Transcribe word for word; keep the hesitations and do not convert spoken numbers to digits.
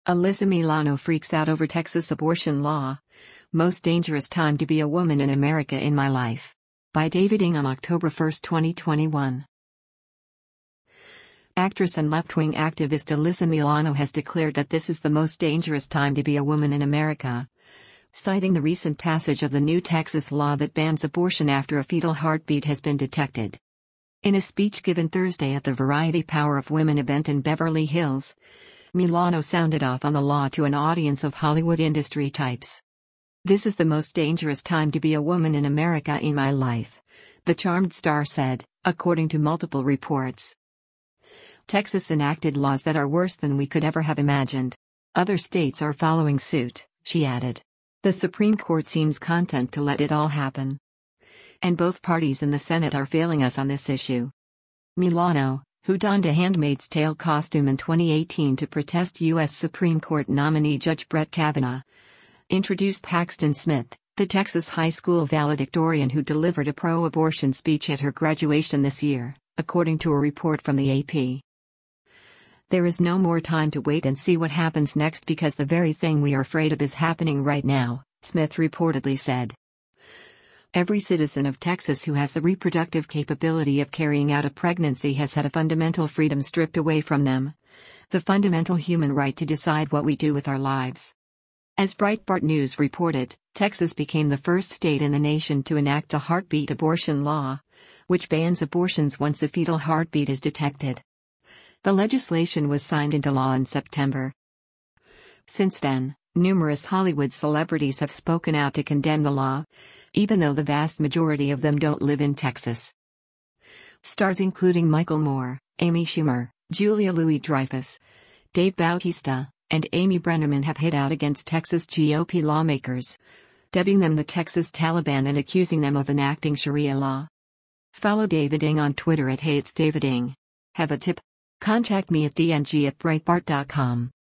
Alyssa Milano freaks out over Texas abortion law. Most dangerous time to be a woman in America in my life. By David Ng on October first, twenty twenty-one. Actress and left-wing activist Alyssa Milano has declared that this is the most dangerous time to be a woman in America, citing the recent passage of the new Texas law that bans abortion after a fetal heartbeat has been detected. In a speech given Thursday at the Variety Power of Women event in Beverly Hills, Milano sounded off on the law to an audience of Hollywood industry types. "This is the most dangerous time to be a woman in America in my life," the Charmed star said, according to multiple reports. "Texas enacted laws that are worse than we could ever have imagined. Other states are following suit," she added. "The Supreme Court seems content to let it all happen. And both parties in the Senate are failing us on this issue." Milano, who donned a Handmaid's Tale costume in twenty eighteen to protest U S Supreme Court nominee Judge Brett Kavanaugh, introduced Paxton Smith, the Texas high school valedictorian who delivered a pro-abortion speech at her graduation this year, according to a report from the A P. "There is no more time to wait and see what happens next because the very thing we are afraid of is happening right now," Smith reportedly said. "Every citizen of Texas who has the reproductive capability of carrying out a pregnancy has had a fundamental freedom stripped away from them. The fundamental human right to decide what we do with our lives." As Breitbart News reported, Texas became the first state in the nation to enact a heartbeat abortion law, which bans abortions once a fetal heartbeat is detected. The legislation was signed into law in September. Since then, numerous Hollywood celebrities have spoken out to condemn the law, even though the vast majority of them don't live in Texas. Stars including Michael Moore, Amy Schumer, Julia Louis-Dreyfus, Dave Bautista, and Amy Brenneman have hit out against Texas G O P lawmakers, dubbing them the Texas Taliban and accusing them of enacting Sharia law. Follow David Ng on Twitter at Hey It's David Ng. Have a tip? Contact me at d n g at breitbart dot com.